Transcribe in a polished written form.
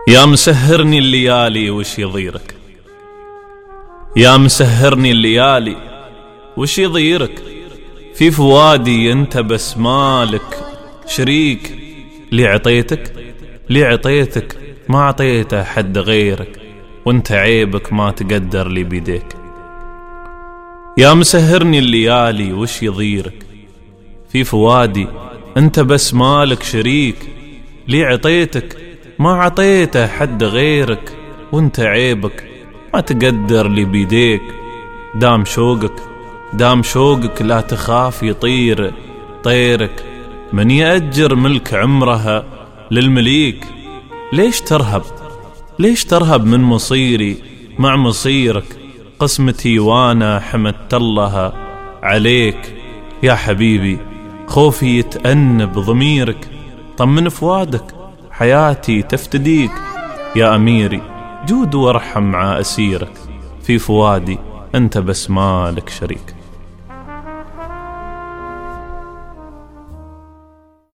يا مسهرني الليالي وش يضيرك، يا مسهرني الليالي وش يضيرك، في فؤادي انت بس مالك شريك، لي عطيتك ما عطيته حد غيرك، وانت عيبك ما تقدر لي بيديك. يا مسهرني الليالي وش يضيرك، في فؤادي انت بس مالك شريك، لي عطيتك ما عطيته حد غيرك، وانت عيبك ما تقدر لي بيديك. دام شوقك لا تخاف يطير طيرك، من يأجر ملك عمرها للمليك. ليش ترهب من مصيري مع مصيرك، قسمتي وانا حمدت الله عليك. يا حبيبي خوفي يتأنب ضميرك، طمن فؤادك حياتي تفتديك. يا أميري جود وارحم مع أسيرك، في فؤادي أنت بس مالك شريك.